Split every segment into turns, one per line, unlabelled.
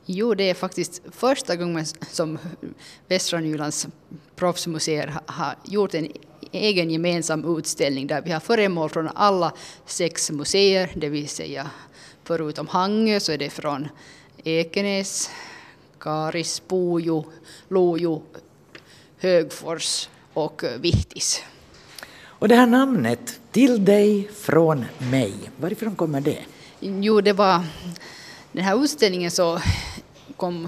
Jo, det är faktiskt första gången som Västra Nylands proffsmuseer har gjort en egen gemensam utställning där vi har föremål från alla 6 museer, det vill säga förutom Hangö så är det från Ekenäs, Karis, Pujo, Lojo, Högfors och Vihtis.
Och det här namnet, Till dig från mig, varifrån kommer det?
Jo, det var den här utställningen så kom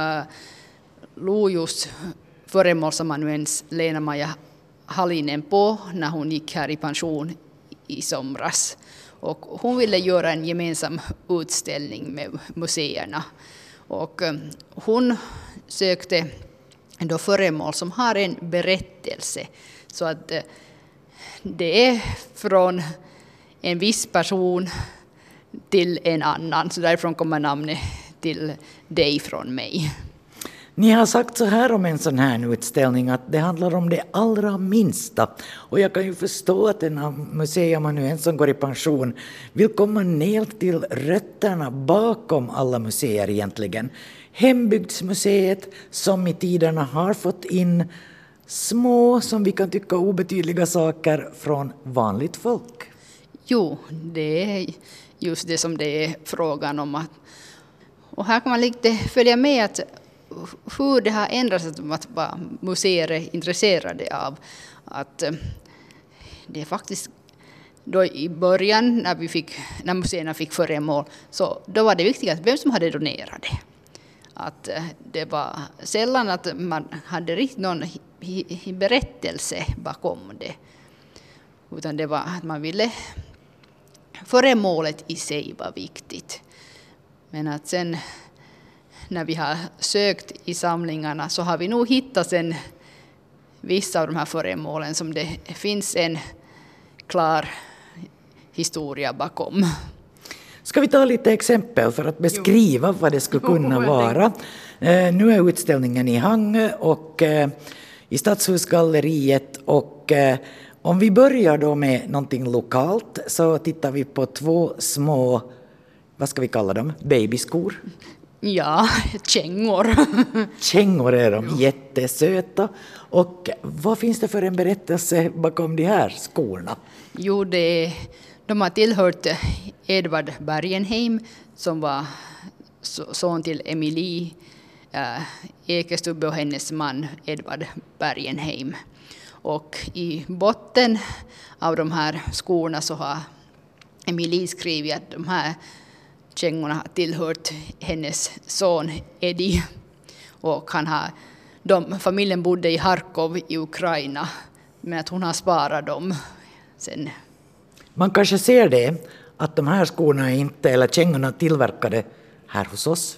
Lojos föremålsamanuens Lena-Maja Halinen på när hon gick här i pension i somras. Och hon ville göra en gemensam utställning med museerna. Och hon sökte då föremål som har en berättelse. Så att det är från en viss person till en annan. Så därifrån kommer namnet Till dig från mig.
Ni har sagt så här om en sån här utställning att det handlar om det allra minsta. Och jag kan ju förstå att en museiamanuens som går i pension vill komma ner till rötterna bakom alla museer egentligen. Hembygdsmuseet som i tiderna har fått in små, som vi kan tycka obetydliga saker från vanligt folk.
Jo, det är just det som det är frågan om. Och här kan man lite följa med att hur det har ändrats att vad museer är intresserade av. Att det är faktiskt då i början när museerna fick föremål så då var det viktigt vem som hade donerat det. Att det var sällan att man hade riktigt någon berättelse bakom det. Utan det var att man ville föremålet i sig var viktigt. Men att sen när vi har sökt i samlingarna så har vi nog hittat sen vissa av de här föremålen som det finns en klar historia bakom.
Ska vi ta lite exempel för att beskriva vad det skulle kunna vara? Nu är utställningen i Hangö och i Stadshusgalleriet och om vi börjar då med någonting lokalt så tittar vi på 2 små, vad ska vi kalla dem, babyskor?
Ja, kängor.
Kängor är de, jättesöta. Och vad finns det för en berättelse bakom de här skorna?
Jo, de har tillhört Edvard Bergenheim som var son till Emilie Ekestubbe och hennes man Edvard Bergenheim. Och i botten av de här skorna så har Emilie skrivit att de här kängorna har tillhört hennes son Eddie. Och familjen bodde i Harkov i Ukraina, men att hon har sparat dem sen. Man
kanske ser det, att de här skorna eller kängorna tillverkade här hos oss.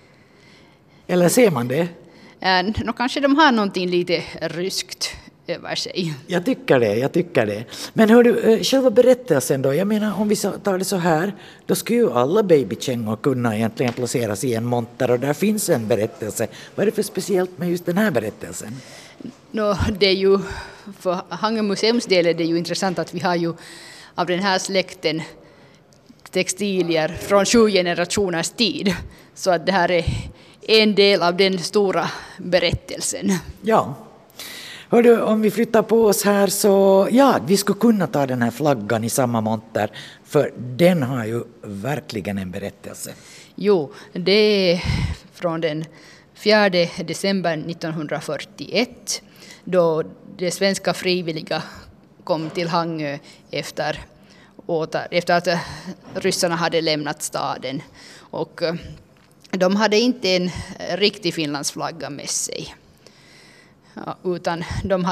Eller ser man det?
Kanske de har någonting lite ryskt över sig.
Jag tycker det. Men hör du, själva berättelsen då, jag menar om vi tar det så här, då skulle ju alla babykängor kunna egentligen placeras i en monter och där finns en berättelse. Vad är det för speciellt med just den här berättelsen?
Det är ju, för Hangö museums del är det ju intressant att vi har ju av den här släkten textilier från 7 generationers tid. Så att det här är en del av den stora berättelsen.
Ja. Hördu, om vi flyttar på oss här så, vi skulle kunna ta den här flaggan i samma monter, för den har ju verkligen en berättelse.
Jo, det är från den 4 december 1941, då de svenska frivilliga kom till Hangö efter att ryssarna hade lämnat staden. Och de hade inte en riktig Finlandsflagga med sig. Ja, utan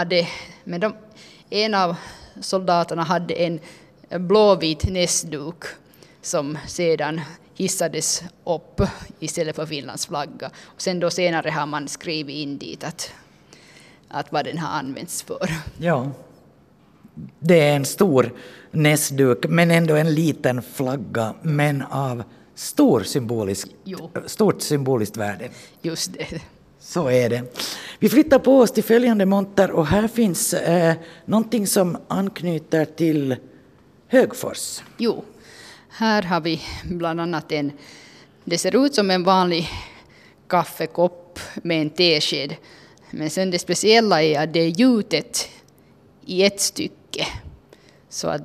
en av soldaterna hade en blåvit näsduk som sedan hissades upp istället för Finlands flagga. Och sen då senare har man skrivit in dit att vad den har använts för.
Ja, det är en stor näsduk men ändå en liten flagga, men av stort symboliskt värde.
Just det.
Så är det. Vi flyttar på oss till följande monter och här finns någonting som anknyter till Högfors.
Jo, här har vi bland annat det ser ut som en vanlig kaffekopp med en tesked. Men sen det speciella är att det är gjutet i ett stycke. Så att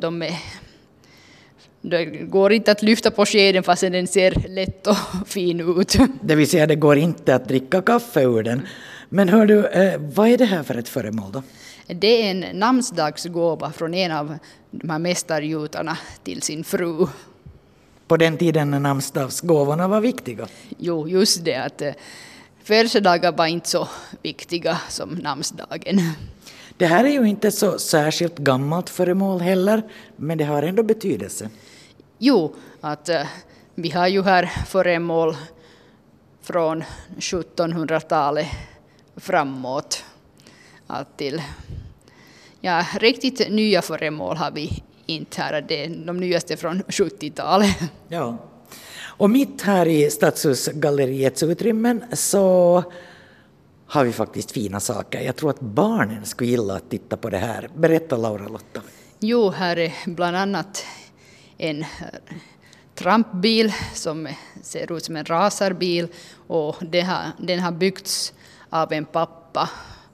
det går inte att lyfta på skeden fast den ser lätt och fin ut.
Det vill säga det går inte att dricka kaffe ur den. Men hör du, vad är det här för ett föremål då?
Det är en namnsdagsgåva från en av de här mästargjutarna till sin fru.
På den tiden när namnsdagsgåvorna var viktiga.
Jo, just det att födelsedagar var inte så viktiga som namnsdagen.
Det här är ju inte så särskilt gammalt föremål heller, men det har ändå betydelse.
Jo, att vi har ju här föremål från 1700-talet framåt. Att till, riktigt nya föremål har vi inte här. Det är de nyaste från 70-talet.
Ja. Och mitt här i Stadshusgalleriets utrymmen så har vi faktiskt fina saker. Jag tror att barnen skulle gilla att titta på det här. Berätta Laura-Lotta.
Jo, här är bland annat en trampbil som ser ut som en racerbil. Och den har byggts av en pappa.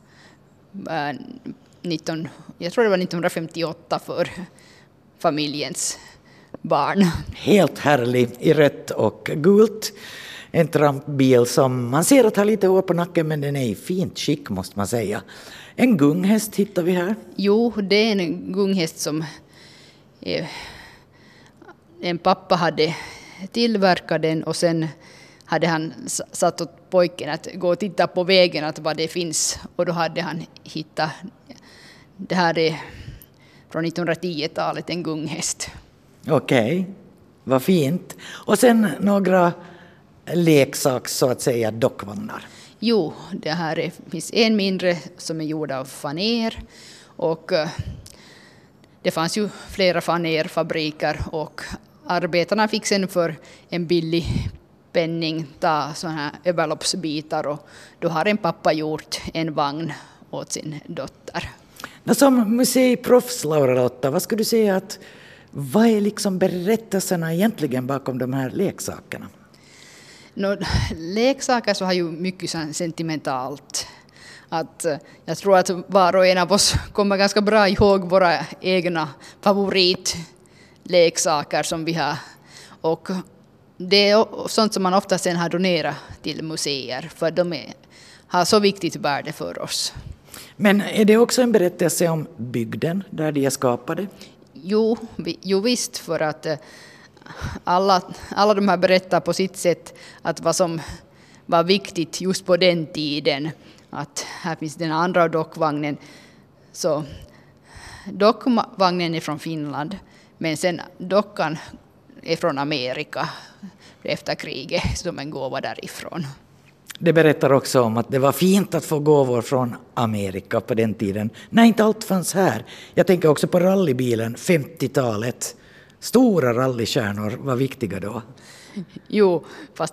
Jag tror det var 1958 för familjens barn.
Helt härlig i rött och gult. En trampbil som man ser att har lite år på nacken, men den är i fint skick måste man säga. En gunghäst hittar vi här.
Jo, det är en gunghäst som en pappa hade tillverkat den och sen hade han satt åt pojken att gå och titta på vägen att vad det finns. Och då hade han hittat, det här är från 1910-talet, en gunghäst.
Okej, vad fint. Och sen några leksaks så att säga dockvagnar.
Jo, det här finns en mindre som är gjord av faner och det fanns ju flera fanerfabriker och arbetarna fick sen för en billig penning ta sådana här överloppsbitar och då har en pappa gjort en vagn åt sin dotter.
Som museiproffs Laura-Lotta, vad skulle du säga att vad är liksom berättelserna egentligen bakom de här leksakerna?
Leksaker så har ju mycket sentimentalt. Att jag tror att var och en av oss kommer ganska bra ihåg våra egna favoritleksaker som vi har. Och det är sånt som man ofta sen har donerat till museer för de har så viktigt värde för oss.
Men är det också en berättelse om bygden där de är skapade?
Jo visst, för att alla de här berättar på sitt sätt att vad som var viktigt just på den tiden. Att här finns den andra dockvagnen. Så dockvagnen är från Finland, men sen dockan är från Amerika efter kriget som en gåva därifrån.
Det berättar också om att det var fint att få gåvor från Amerika på den tiden. När inte allt fanns här. Jag tänker också på rallybilen, 50-talet. Stora rallykärnor var viktiga då.
Jo, fast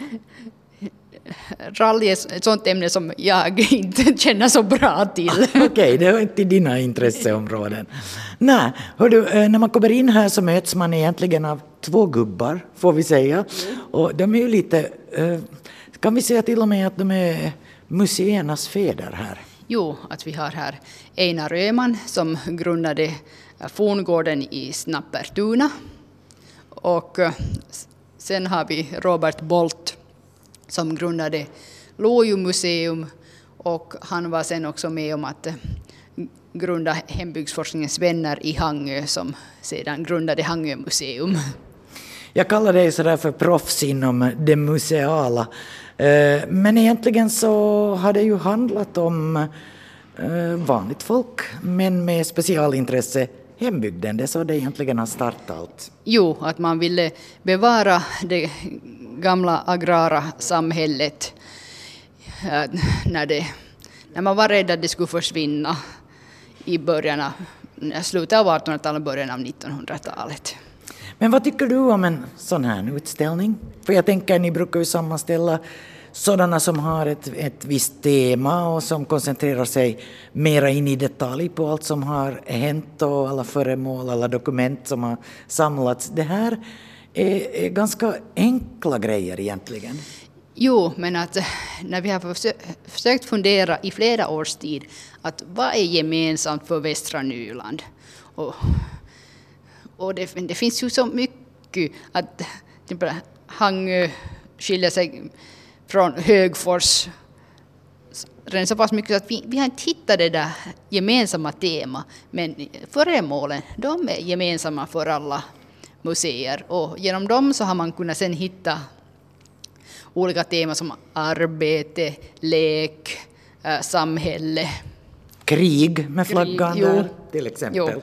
rally är ett sånt ämne som jag inte känner så bra till.
Okej, det var inte dina intresseområden. Nej, hördu, när man kommer in här så möts man egentligen av två gubbar, får vi säga. Och de är ju lite, kan vi säga till och med att de är museernas fäder här?
Jo, att vi har här Einar Öhman som grundade forngården i Snappertuna. Och sen har vi Robert Bolt som grundade Lojo-museum och han var sen också med om att grunda Hembygdsforskningens vänner i Hangö som sedan grundade Hangö-museum.
Jag kallar dig sådär för proffs inom det museala. Men egentligen så har det ju handlat om vanligt folk men med specialintresse hembygden. Det är så det egentligen har startat allt.
Jo, att man ville bevara det gamla agrara samhället när man var rädd att det skulle försvinna i slutet av 1800-talet, början av 1900-talet.
Men vad tycker du om en sån här utställning? För jag tänker ni brukar ju sammanställa sådana som har ett visst tema och som koncentrerar sig mera in i detalj på allt som har hänt och alla föremål, alla dokument som har samlats. Det här är ganska enkla grejer egentligen.
Jo, men att när vi har försökt fundera i flera års tid att vad är gemensamt för västra Nyland? Och det finns ju så mycket att Hangö skiljer sig från Högfors redan så pass mycket att vi har inte hittat det där gemensamma tema, men föremålen, de är gemensamma för alla museer och genom dem så har man kunnat sen hitta olika teman som arbete, lek, samhälle.
Krig med flaggan där till exempel.
Jo.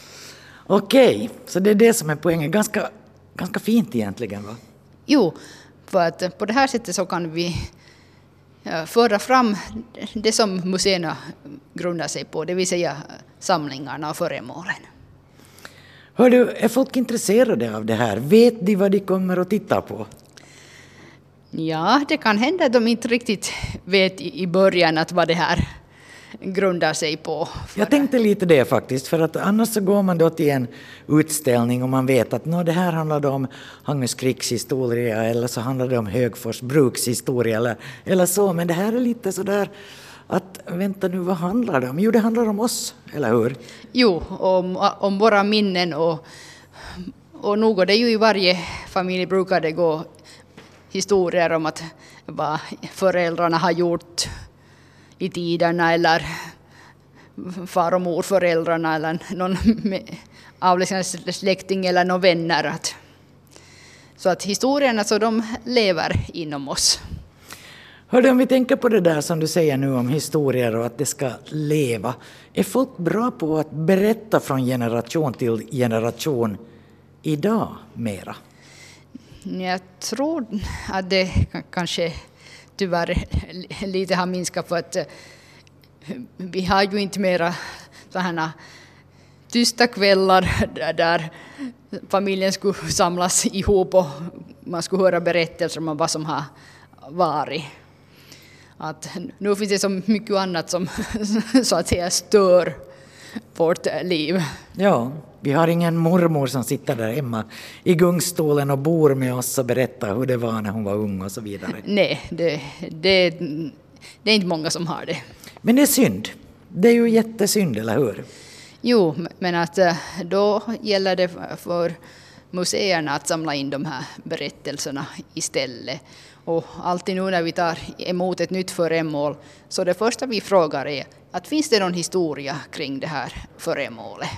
Okej, så det är det som är poängen. Ganska fint egentligen, va?
Jo, för att på det här sättet så kan vi föra fram det som museerna grundar sig på, det vill säga samlingarna och föremålen.
Hör du, är folk intresserade av det här? Vet de vad de kommer att titta på?
Ja, det kan hända att de inte riktigt vet i början att vad det här grundar sig på.
Jag tänkte lite det faktiskt, för att annars så går man då till en utställning och man vet att det här handlar om Hangös krigshistoria eller så handlar det om Högfors brukshistoria eller så, men det här är lite sådär att vänta nu, vad handlar det om? Jo, det handlar om oss, eller hur?
Jo, om våra minnen och nog det är ju i varje familj brukar det gå historier om att vad föräldrarna har gjort i tiderna eller far- och morföräldrarna eller någon avlägsnad släkting eller någon vänner. Så att historierna så de lever inom oss.
Hörde, om vi tänker på det där som du säger nu om historier och att det ska leva. Är folk bra på att berätta från generation till generation idag mera?
Jag tror att det kanske tyvärr lite har minskat för att vi har ju inte mera sådana tysta kvällar där familjen skulle samlas ihop och man skulle höra berättelser om vad som har varit. Att nu finns det så mycket annat som så att säga stör vårt liv.
Ja, vi har ingen mormor som sitter där hemma i gungstolen och bor med oss och berättar hur det var när hon var ung och så vidare.
Nej, det är inte många som har det.
Men det är synd. Det är ju jättesynd, eller hur?
Jo, men att då gäller det för museerna att samla in de här berättelserna istället. Och alltid nu när vi tar emot ett nytt föremål så det första vi frågar är att finns det någon historia kring det här föremålet?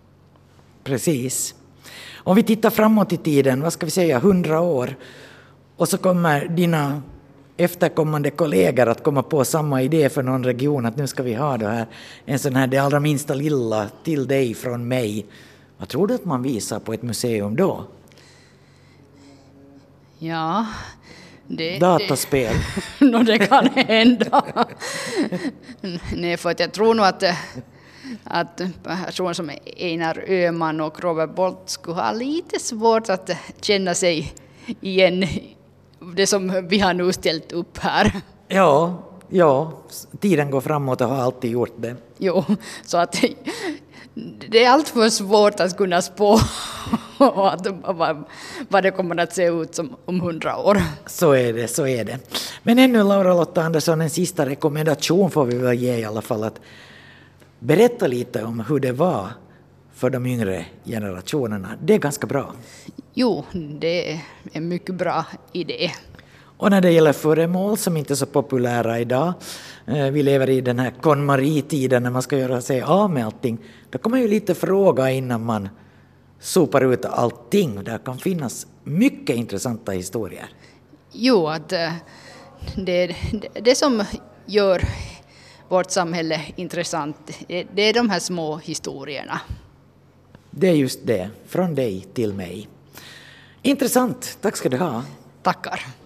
Precis. Om vi tittar framåt i tiden, vad ska vi säga, 100 år, och så kommer dina efterkommande kollegor att komma på samma idé för någon region att nu ska vi ha det här, en sån här det allra minsta lilla till dig från mig. Vad tror du att man visar på ett museum då?
Ja,
dataspel.
Det kan hända. Nej, för att jag tror nog att personer som Einar Öhman och Robert Bolt skulle ha lite svårt att känna sig igen det som vi har nu ställt upp här.
Ja, tiden går framåt och har alltid gjort det.
Jo, så att det är allt för svårt att kunna spå vad det kommer att se ut som om 100 år.
Så är det. Men ännu, Laura-Lotta Andersson, en sista rekommendation får vi väl ge i alla fall, att berätta lite om hur det var för de yngre generationerna. Det är ganska bra.
Jo, det är en mycket bra idé.
Och när det gäller föremål som inte är så populära idag, vi lever i den här KonMari-tiden när man ska göra sig av med allting, då kan man ju lite fråga innan man sopar ut allting. Där kan finnas mycket intressanta historier.
Jo, att det som gör vårt samhälle intressant, det är de här små historierna.
Det är just det, från dig till mig. Intressant, tack ska du ha.
Tackar.